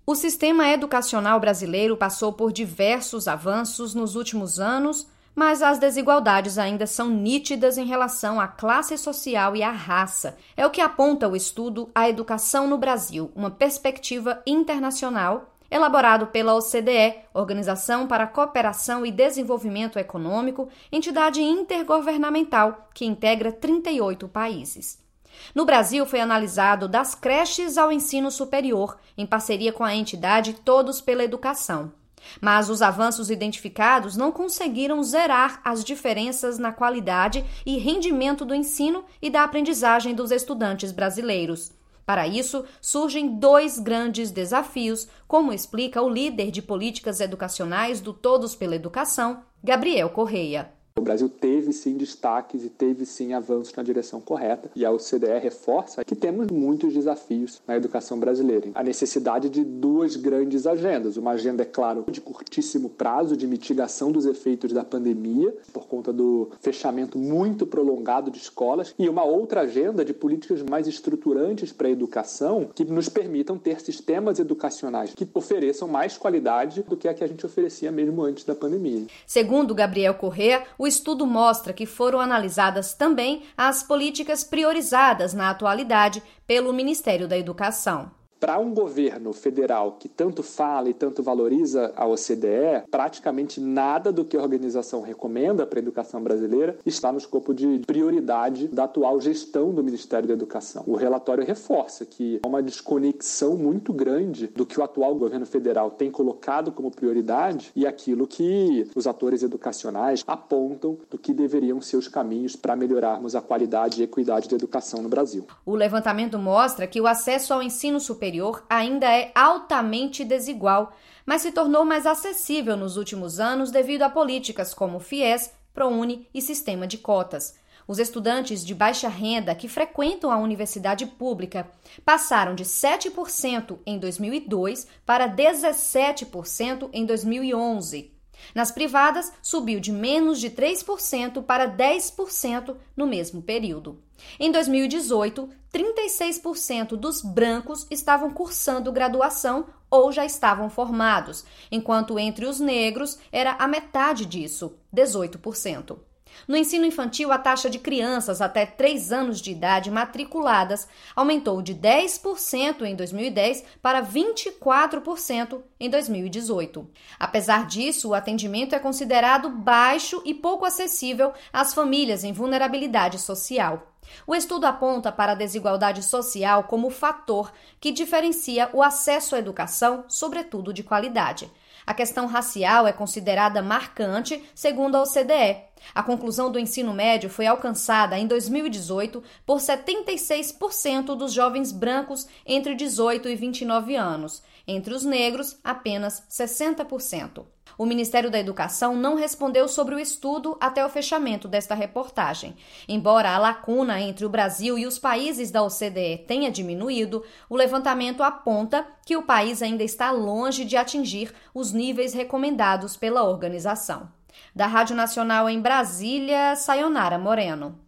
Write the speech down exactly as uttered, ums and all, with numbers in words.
O sistema educacional brasileiro passou por diversos avanços nos últimos anos, mas as desigualdades ainda são nítidas em relação à classe social e à raça. É o que aponta o estudo A Educação no Brasil, uma perspectiva internacional, elaborado pela O C D E, Organização para a Cooperação e Desenvolvimento Econômico, entidade intergovernamental que integra trinta e oito países. No Brasil, foi analisado das creches ao ensino superior, em parceria com a entidade Todos pela Educação. Mas os avanços identificados não conseguiram zerar as diferenças na qualidade e rendimento do ensino e da aprendizagem dos estudantes brasileiros. Para isso, surgem dois grandes desafios, como explica o líder de políticas educacionais do Todos pela Educação, Gabriel Correia. O Brasil teve sim destaques e teve sim avanços na direção correta, e a O C D E reforça que temos muitos desafios na educação brasileira. A necessidade de duas grandes agendas. Uma agenda, é claro, de curtíssimo prazo, de mitigação dos efeitos da pandemia, por conta do fechamento muito prolongado de escolas, e uma outra agenda de políticas mais estruturantes para a educação, que nos permitam ter sistemas educacionais que ofereçam mais qualidade do que a que a gente oferecia mesmo antes da pandemia. Segundo Gabriel Correia, o estudo mostra que foram analisadas também as políticas priorizadas na atualidade pelo Ministério da Educação. Para um governo federal que tanto fala e tanto valoriza a O C D E, praticamente nada do que a organização recomenda para a educação brasileira está no escopo de prioridade da atual gestão do Ministério da Educação. O relatório reforça que há uma desconexão muito grande do que o atual governo federal tem colocado como prioridade e aquilo que os atores educacionais apontam do que deveriam ser os caminhos para melhorarmos a qualidade e equidade da educação no Brasil. O levantamento mostra que o acesso ao ensino superior ainda é altamente desigual, mas se tornou mais acessível nos últimos anos devido a políticas como FIES, ProUni e sistema de cotas. Os estudantes de baixa renda que frequentam a universidade pública passaram de sete por cento em dois mil e dois para dezessete por cento em dois mil e onze. Nas privadas, subiu de menos de três por cento para dez por cento no mesmo período. Em dois mil e dezoito, trinta e seis por cento dos brancos estavam cursando graduação ou já estavam formados, enquanto entre os negros era a metade disso, dezoito por cento. No ensino infantil, a taxa de crianças até três anos de idade matriculadas aumentou de dez por cento em dois mil e dez para vinte e quatro por cento em dois mil e dezoito. Apesar disso, o atendimento é considerado baixo e pouco acessível às famílias em vulnerabilidade social. O estudo aponta para a desigualdade social como fator que diferencia o acesso à educação, sobretudo de qualidade. A questão racial é considerada marcante, segundo a O C D E. A conclusão do ensino médio foi alcançada em dois mil e dezoito por setenta e seis por cento dos jovens brancos entre dezoito e vinte e nove anos. Entre os negros, apenas sessenta por cento. O Ministério da Educação não respondeu sobre o estudo até o fechamento desta reportagem. Embora a lacuna entre o Brasil e os países da O C D E tenha diminuído, o levantamento aponta que o país ainda está longe de atingir os níveis recomendados pela organização. Da Rádio Nacional em Brasília, Sayonara Moreno.